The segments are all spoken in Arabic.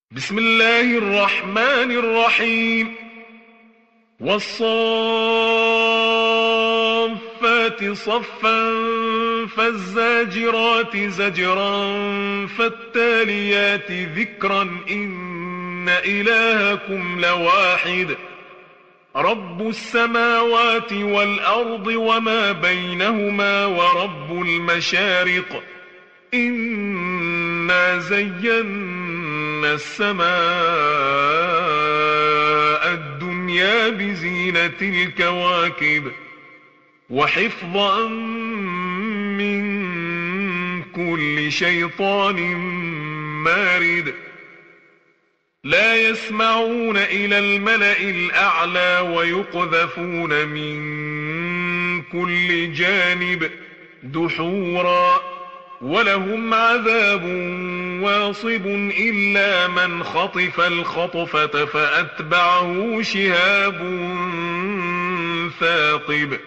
بسم الله الرحمن الرحيم. والصافات صفا فالزاجرات زجرا فالتاليات ذكرا إن إلهكم لواحد رب السماوات والأرض وما بينهما ورب المشارق إنا زينا السماء الدنيا بزينة الكواكب وحفظا من كل شيطان مارد لا يسمعون إلى الملأ الأعلى ويقذفون من كل جانب دحورا ولهم عذاب واصب إلا من خطف الخطفة فأتبعه شهاب ثاقب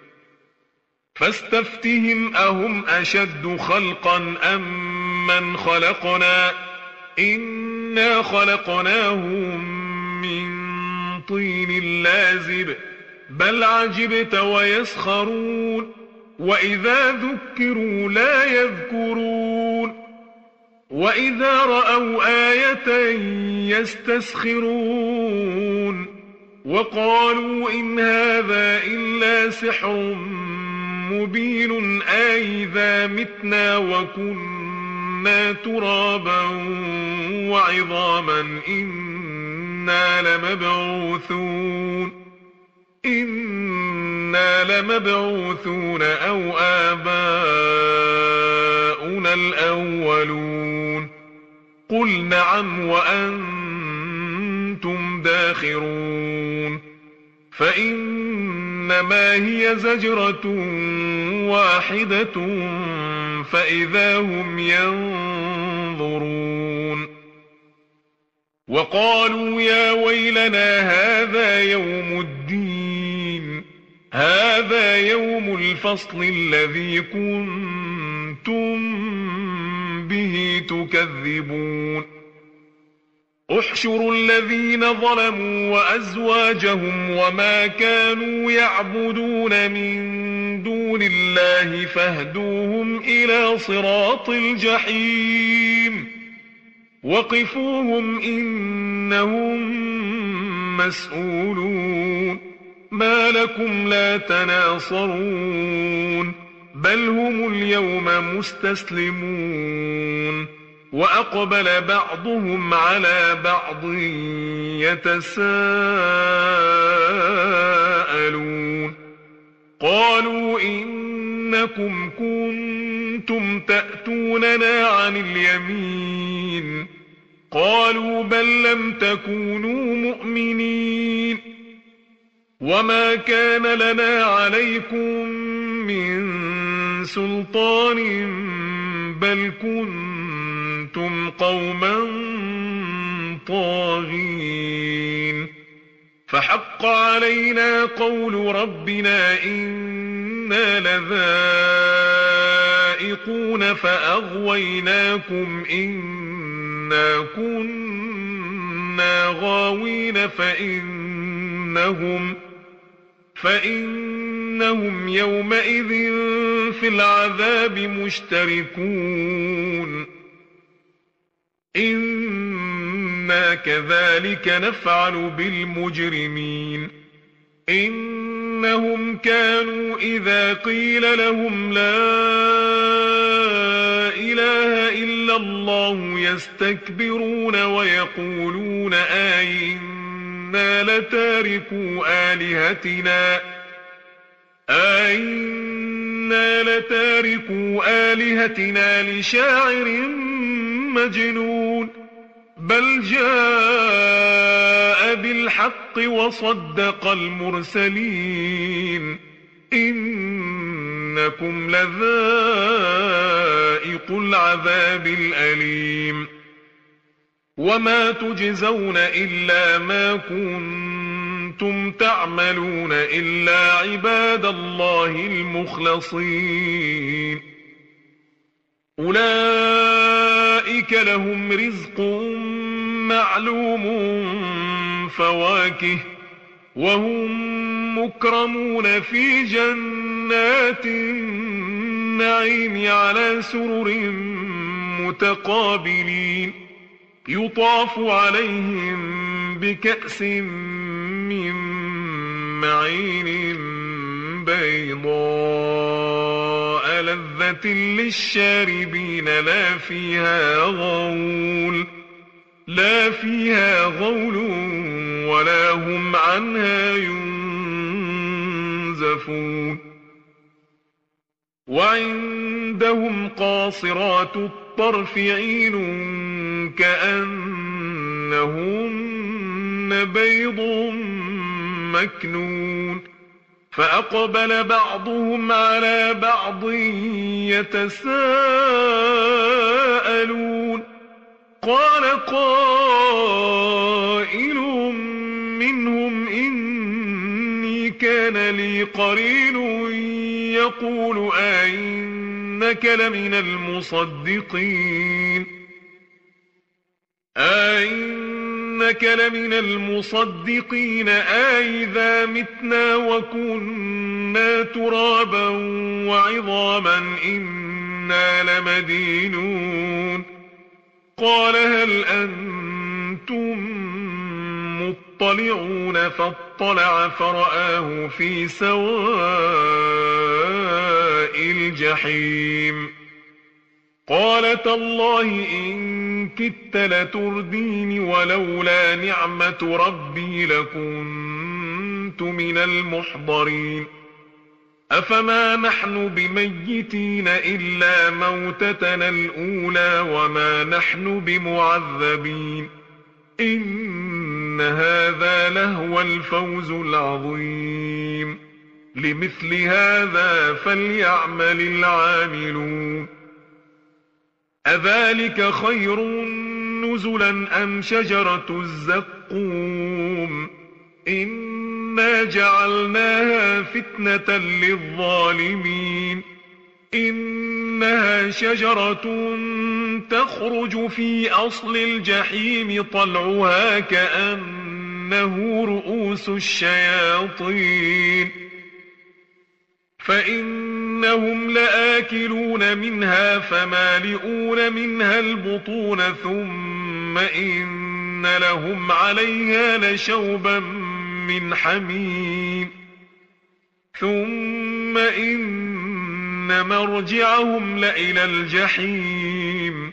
فاستفتهم أهم أشد خلقا أم من خلقنا إنا خلقناهم من طين لازب بل عجبت ويسخرون وإذا ذكروا لا يذكرون وإذا رأوا آية يستسخرون وقالوا إن هذا إلا سحر مبين أئذا متنا وكنا ترابا وعظاما إنا لمبعوثون أو آباؤنا الأولون قل نعم وأنتم داخرون فإنما هي زجرة واحدة فإذا هم ينظرون وقالوا يا ويلنا هذا يوم الفصل الذي كنتم به تكذبون احشروا الذين ظلموا وأزواجهم وما كانوا يعبدون من دون الله فاهدوهم إلى صراط الجحيم وقفوهم إنهم مسؤولون ما لكم لا تناصرون بل هم اليوم مستسلمون وأقبل بعضهم على بعض يتساءلون قالوا إنكم كنتم تأتوننا عن اليمين قالوا بل لم تكونوا مؤمنين وما كان لنا عليكم من سلطان بل كنتم قوما طاغين فحق علينا قول ربنا إنا لذائقون فأغويناكم إنا كنا غاوين فإنهم يومئذ في العذاب مشتركون إنا كذلك نفعل بالمجرمين إنهم كانوا إذا قيل لهم لا إله إلا الله يستكبرون ويقولون أئنا لتاركوا آلهتنا لشاعر مجنون بل جاء بالحق وصدق المرسلين إنكم لذائق العذاب الأليم وما تجزون إلا ما كنتم تعملون إلا عباد الله المخلصين أولئك لهم رزق معلوم فواكه وهم مكرمون في جنات النعيم على سرر متقابلين يطاف عليهم بكأس من معين بيضاء لذة للشاربين لا فيها غول ولا هم عنها ينزفون وعندهم قاصرات الطرف عين كأنهن بيض مكنون فأقبل بعضهم على بعض يتساءلون قال قائل منهم إني كان لي قرين يقول أئنك لمن المصدقين أئذا متنا وكنا ترابا وعظاما إنا لمدينون قال هل أنتم مطلعون فاطلع فرآه في سواء الجحيم قال تالله إن كدت لتردين ولولا نعمة ربي لكنت من المحضرين أفما نحن بميتين إلا موتتنا الأولى وما نحن بمعذبين إن هذا لهو الفوز العظيم لمثل هذا فليعمل العاملون أذلك خير نزلا أم شجرة الزقوم إنا جعلناها فتنة للظالمين إنها شجرة تخرج في أصل الجحيم طلعها كأنه رؤوس الشياطين فإنهم لآكلون منها فمالئون منها البطون ثم إن لهم عليها لشوبا من حميم ثم إن مرجعهم لإلى الجحيم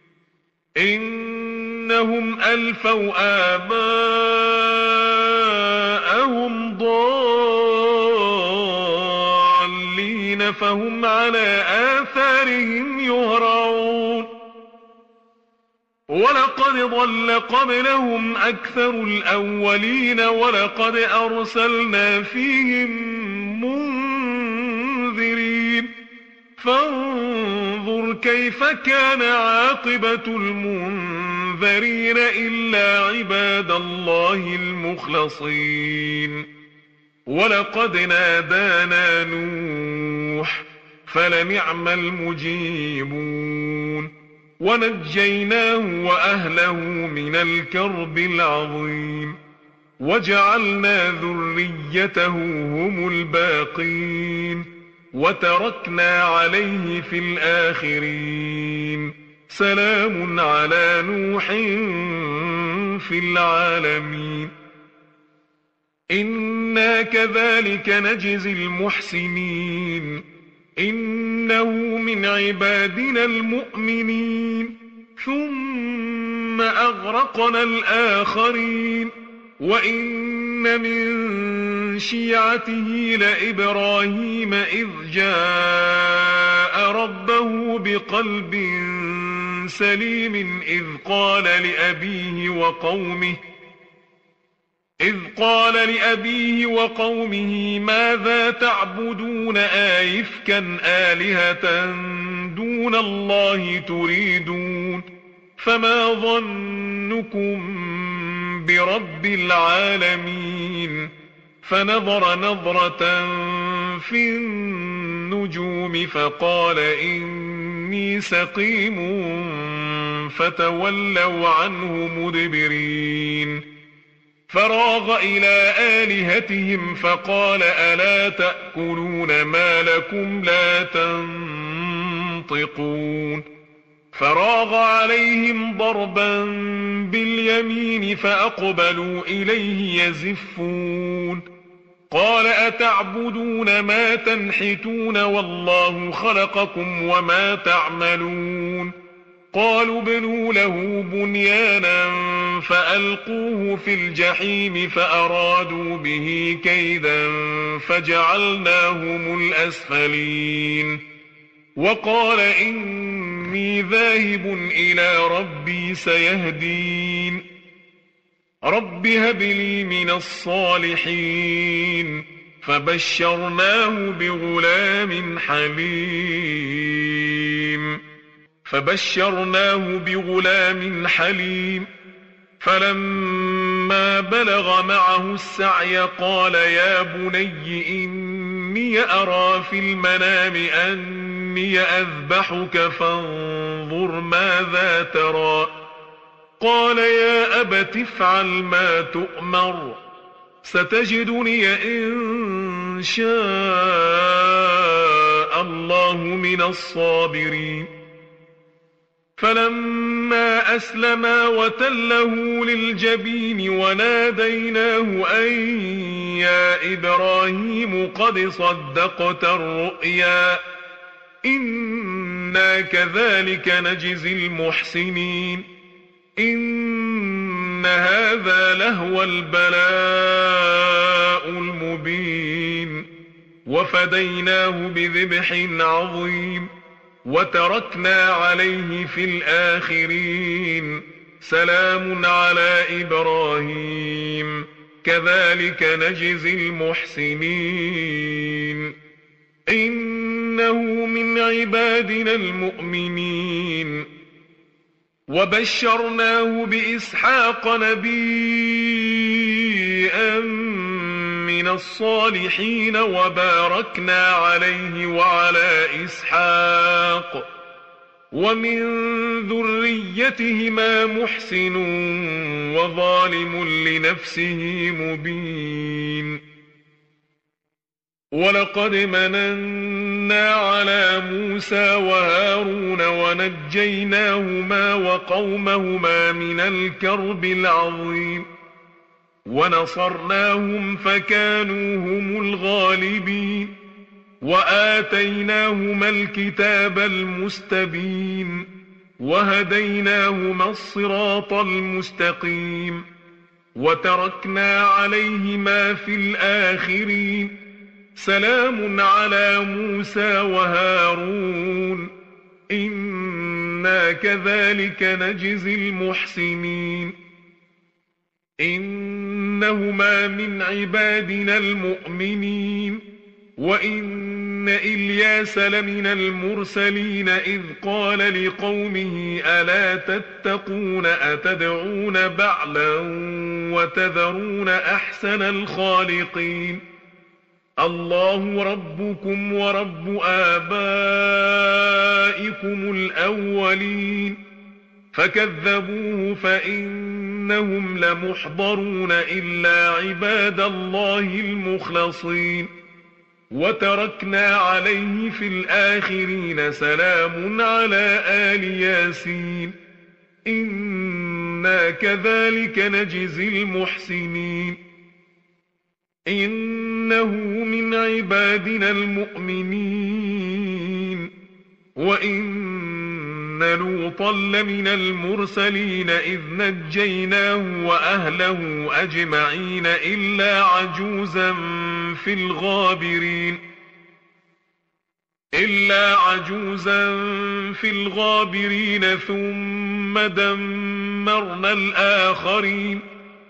إنهم ألفوا آباءهم ضالين فهم على آثارهم يهرعون ولقد ضل قبلهم أكثر الأولين ولقد أرسلنا فيهم منذرين فانظر كيف كان عاقبة المنذرين إلا عباد الله المخلصين ولقد نادانا نوح فلنعم المجيبون ونجيناه وأهله من الكرب العظيم وجعلنا ذريته هم الباقين وتركنا عليه في الآخرين سلام على نوح في العالمين إنا كذلك نجزي المحسنين إنه من عبادنا المؤمنين ثم أغرقنا الآخرين وإن من شيعته لإبراهيم إذ جاء ربه بقلب سليم إذ قال لأبيه وقومه ماذا تعبدون آئفكا آلهة دون الله تريدون فما ظنكم برب العالمين فنظر نظرة في النجوم فقال إني إني سقيم فتولوا عنه مدبرين فراغ إلى آلهتهم فقال ألا تأكلون ما لكم لا تنطقون فراغ عليهم ضربا باليمين فأقبلوا إليه يزفون قال أتعبدون ما تنحتون والله خلقكم وما تعملون قالوا ابنوا له بنيانا فألقوه في الجحيم فأرادوا به كيدا فجعلناهم الأسفلين وقال إني ذاهب إلى ربي سيهدين رب هب لي من الصالحين فبشرناه بغلام حليم فلما بلغ معه السعي قال يا بني إني أرى في المنام أني أذبحك فانظر ماذا ترى قال يا أبت افعل ما تؤمر ستجدني إن شاء الله من الصابرين فلما أسلما وتله للجبين وناديناه أن يا إبراهيم قد صدقت الرؤيا إنا كذلك نجزي المحسنين إن هذا لهو البلاء المبين وفديناه بذبح عظيم وتركنا عليه في الآخرين سلام على إبراهيم كذلك نجزي المحسنين إنه من عبادنا المؤمنين وبشرناه بإسحاق نبيا من الصالحين وباركنا عليه وعلى إسحاق ومن ذريتهما محسن وظالم لنفسه مبين ولقد مننا على موسى وهارون ونجيناهما وقومهما من الكرب العظيم ونصرناهم فكانوا هم الغالبين وآتيناهما الكتاب المستبين وهديناهما الصراط المستقيم وتركنا عليهما في الآخرين سلام على موسى وهارون إنا كذلك نجزي المحسنين إنهما من عبادنا المؤمنين وإن إلياس لمن المرسلين إذ قال لقومه ألا تتقون أتدعون بعلا وتذرون أحسن الخالقين الله ربكم ورب آبائكم الأولين فكذبوه فإنهم لمحضرون إلا عباد الله المخلصين وتركنا عليه في الآخرين سلام على آل ياسين إنا كذلك نجزي المحسنين إنه من عبادنا المؤمنين وإن لوطا لمن المرسلين إذ نجيناه وأهله أجمعين إلا عجوزا في الغابرين ثم دمرنا الآخرين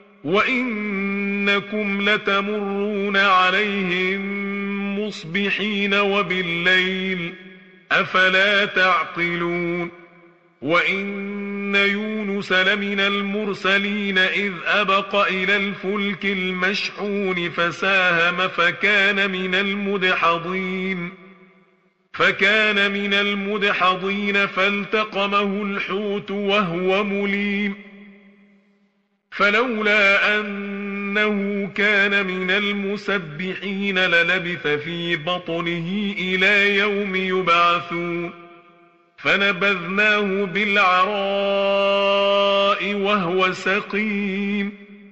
وإنكم لتمرون عليهم مصبحين وبالليل أفلا تعقلون وإن يونس لمن المرسلين إذ أبق إلى الفلك المشحون فساهم فكان من المدحضين فكان من المدحضين فالتقمه الحوت وهو مليم فلولا أنه كان من المسبحين للبث في بطنه إلى يوم يبعثون فنبذناه بالعراء وهو سقيم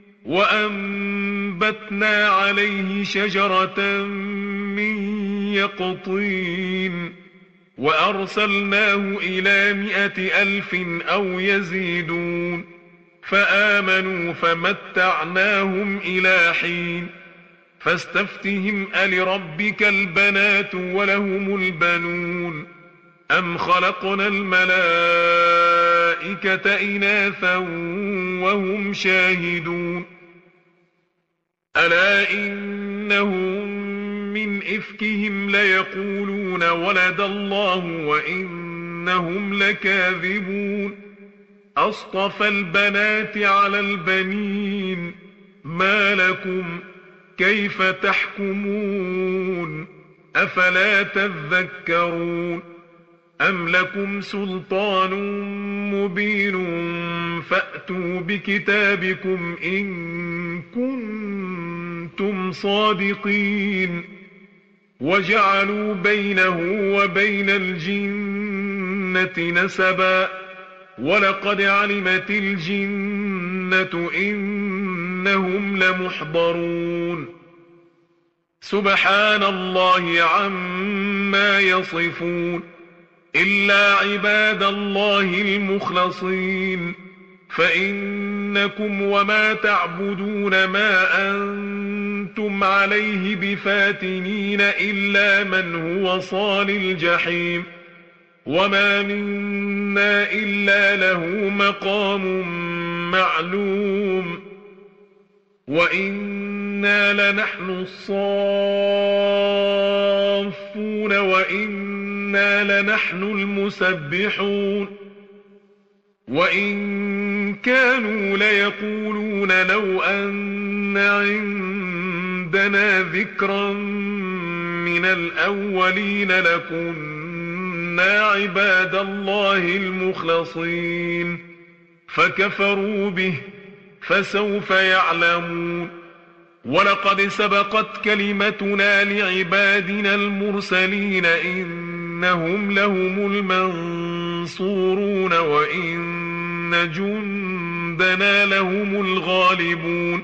وأنبتنا عليه شجرة من يقطين وأرسلناه إلى 100,000 أو يزيدون فآمنوا فمتعناهم إلى حين فاستفتهم ألربك البنات ولهم البنون أم خلقنا الملائكة إناثا وهم شاهدون ألا إنهم من إفكهم ليقولون ولد الله وإنهم لكاذبون أصطفى البنات على البنين ما لكم كيف تحكمون أفلا تذكرون أم لكم سلطان مبين فأتوا بكتابكم إن كنتم صادقين وجعلوا بينه وبين الجنة نسبا ولقد علمت الجنة إنهم لمحضرون سبحان الله عما يصفون إلا عباد الله المخلصين فإنكم وما تعبدون ما أنتم عليه بفاتنين إلا من هو صال الجحيم وما منا إلا له مقام معلوم وإنا لنحن الصافون وإنا لنحن المسبحون وإن كانوا ليقولون لو أن عندنا ذكرا من الأولين لكنا عباد الله المخلصين فكفروا به فسوف يعلمون ولقد سبقت كلمتنا لعبادنا المرسلين إنهم لهم المنصورون وإن جندنا لهم الغالبون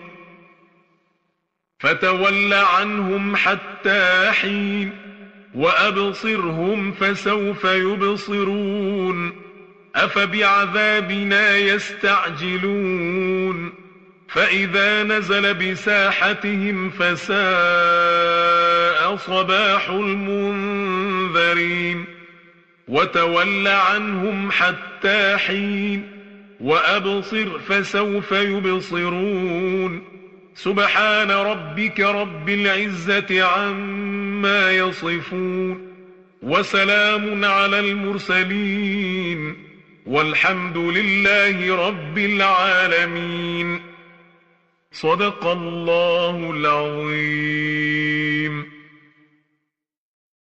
فتول عنهم حتى حين وأبصرهم فسوف يبصرون أفبعذابنا يستعجلون فإذا نزل بساحتهم فساء صباح المنذرين وتول عنهم حتى حين وأبصر فسوف يبصرون سبحان ربك رب العزة عما يصفون وسلام على المرسلين والحمد لله رب العالمين صدق الله العظيم.